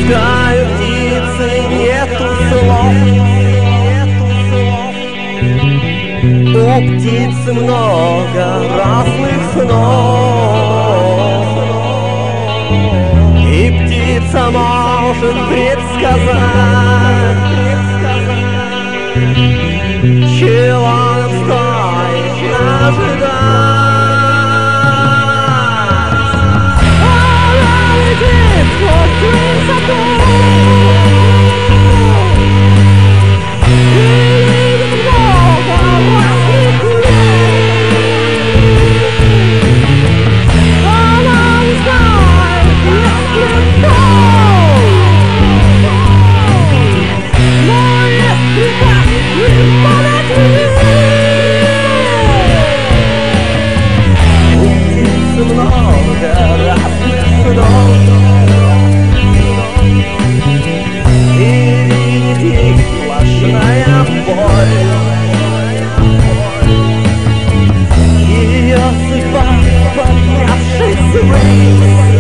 Летают птицы, нету слов. У птицы много разных снов, и птица может предсказать, чего нам стоит ожидать. Она летит под высоту и видит много разных людей. Она не знает, если кто, но если так, не подойти. У птицы много разных снов, и видеть их сплошная боль. Ее судьба, поднявшись ввысь,